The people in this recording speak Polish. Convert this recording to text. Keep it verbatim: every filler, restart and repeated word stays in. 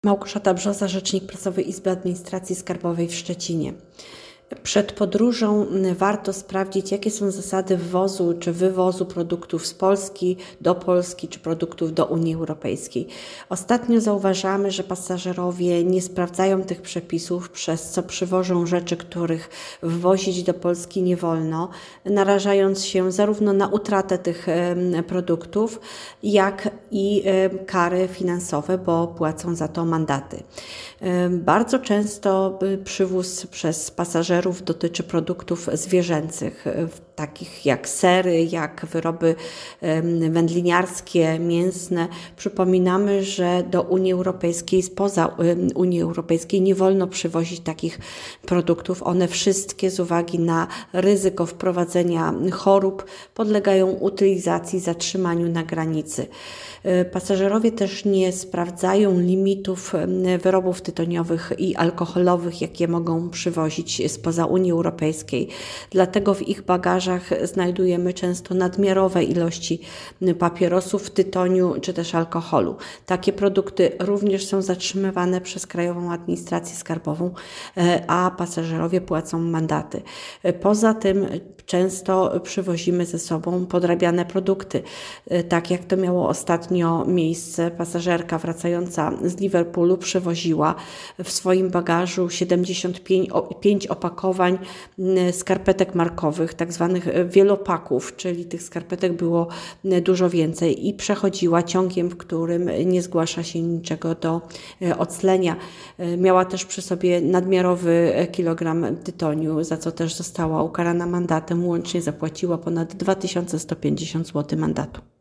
Małgorzata Brzoza, rzecznik prasowy Izby Administracji Skarbowej w Szczecinie. Przed podróżą warto sprawdzić, jakie są zasady wwozu czy wywozu produktów z Polski do Polski czy produktów do Unii Europejskiej. Ostatnio zauważamy, że pasażerowie nie sprawdzają tych przepisów, przez co przywożą rzeczy, których wwozić do Polski nie wolno, narażając się zarówno na utratę tych produktów, jak i kary finansowe, bo płacą za to mandaty. Bardzo często przywóz przez pasażerów dotyczy produktów zwierzęcych, takich jak sery, jak wyroby wędliniarskie, mięsne. Przypominamy, że do Unii Europejskiej, spoza Unii Europejskiej nie wolno przywozić takich produktów. One wszystkie z uwagi na ryzyko wprowadzenia chorób podlegają utylizacji, zatrzymaniu na granicy. Pasażerowie też nie sprawdzają limitów wyrobów tytoniowych i alkoholowych, jakie mogą przywozić spoza Unii Europejskiej. Dlatego w ich bagażach znajdujemy często nadmiarowe ilości papierosów, tytoniu czy też alkoholu. Takie produkty również są zatrzymywane przez Krajową Administrację Skarbową, a pasażerowie płacą mandaty. Poza tym często przywozimy ze sobą podrabiane produkty. Tak jak to miało ostatnio miejsce, pasażerka wracająca z Liverpoolu przywoziła w swoim bagażu siedemdziesiąt pięć opakowań skarpetek markowych, tak zwanych wielopaków, czyli tych skarpetek było dużo więcej i przechodziła ciągiem, w którym nie zgłasza się niczego do oclenia. Miała też przy sobie nadmiarowy kilogram tytoniu, za co też została ukarana mandatem. Łącznie zapłaciła ponad dwa tysiące sto pięćdziesiąt złotych mandatu.